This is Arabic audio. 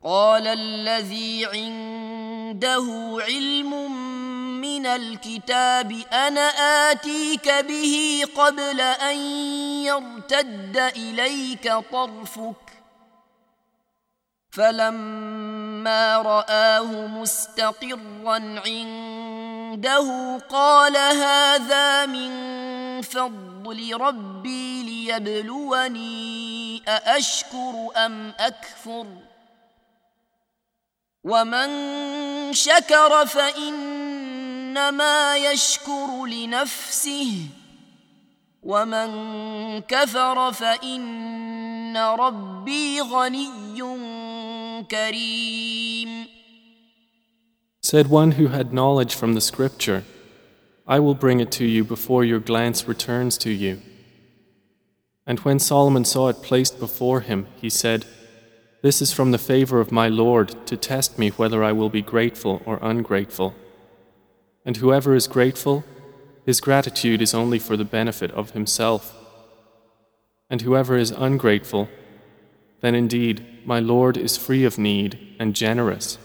قال الذي عنده علم من الكتاب أنا آتيك به قبل أن يرتد إليك طرفك فلما رآه مستقرا عنده قال هذا من فضل ربي ليبلوني أأشكر أم أكفر ومن شكر فإنما يشكر لنفسه ومن كفر فإن ربي غني كريم. Said one who had knowledge from the scripture, I will bring it to you before your glance returns to you. And when Solomon saw it placed before him, he said, This is from the favor of my Lord to test me whether I will be grateful or ungrateful. And whoever is grateful, his gratitude is only for the benefit of himself. And whoever is ungrateful, then indeed my Lord is free of need and generous.